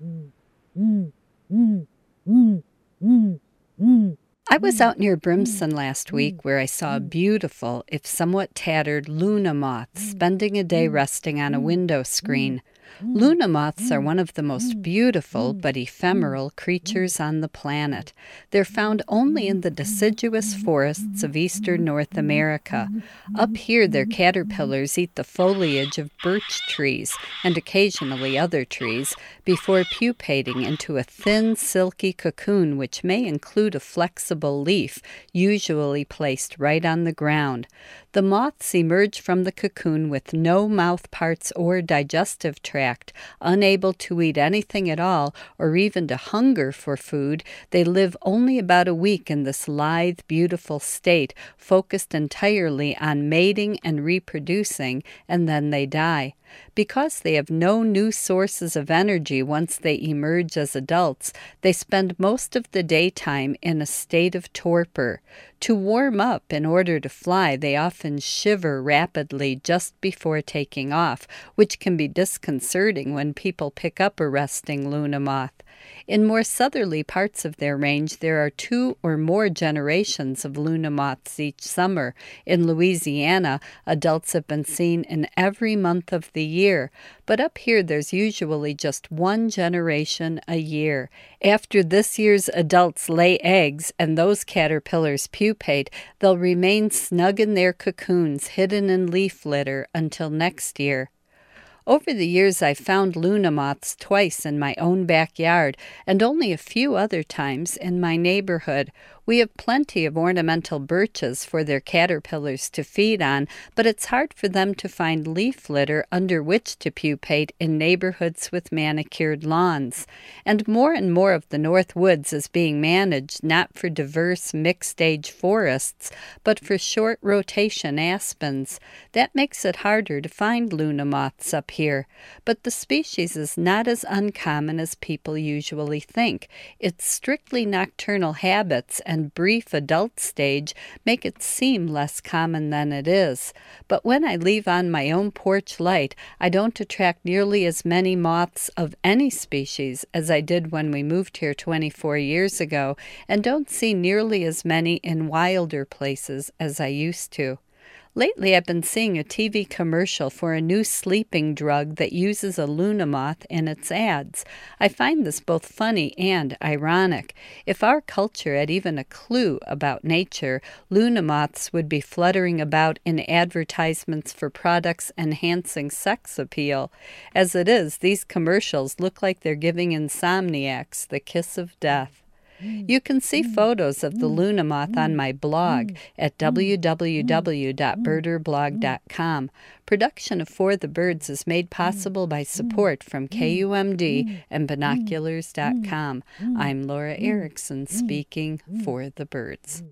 I was out near Brimson last week where I saw a beautiful, if somewhat tattered, Luna moth spending a day resting on a window screen. Luna moths are one of the most beautiful but ephemeral creatures on the planet. They're found only in the deciduous forests of eastern North America. Up here, their caterpillars eat the foliage of birch trees and occasionally other trees before pupating into a thin, silky cocoon which may include a flexible leaf, usually placed right on the ground. The moths emerge from the cocoon with no mouth parts or digestive tract, unable to eat anything at all or even to hunger for food. They live only about a week in this lithe, beautiful state, focused entirely on mating and reproducing, and then they die. Because they have no new sources of energy once they emerge as adults, they spend most of the daytime in a state of torpor. To warm up in order to fly, they often shiver rapidly just before taking off, which can be disconcerting when people pick up a resting Luna moth. In more southerly parts of their range, there are 2 or more generations of Luna moths each summer. In Louisiana, adults have been seen in every month of the year, but up here there's usually just 1 generation a year. After this year's adults lay eggs and those caterpillars pupate, they'll remain snug in their cocoons, hidden in leaf litter, until next year. Over the years, I've found Luna moths twice in my own backyard and only a few other times in my neighborhood. We have plenty of ornamental birches for their caterpillars to feed on, but it's hard for them to find leaf litter under which to pupate in neighborhoods with manicured lawns. And more of the North Woods is being managed not for diverse mixed-age forests, but for short rotation aspens. That makes it harder to find Luna moths up here. But the species is not as uncommon as people usually think. Its strictly nocturnal habits and brief adult stage make it seem less common than it is. But when I leave on my own porch light, I don't attract nearly as many moths of any species as I did when we moved here 24 years ago, and don't see nearly as many in wilder places as I used to. Lately, I've been seeing a TV commercial for a new sleeping drug that uses a Luna moth in its ads. I find this both funny and ironic. If our culture had even a clue about nature, Luna moths would be fluttering about in advertisements for products enhancing sex appeal. As it is, these commercials look like they're giving insomniacs the kiss of death. You can see photos of the Luna moth on my blog at www.birderblog.com. Production of For the Birds is made possible by support from KUMD and binoculars.com. I'm Laura Erickson speaking for the birds.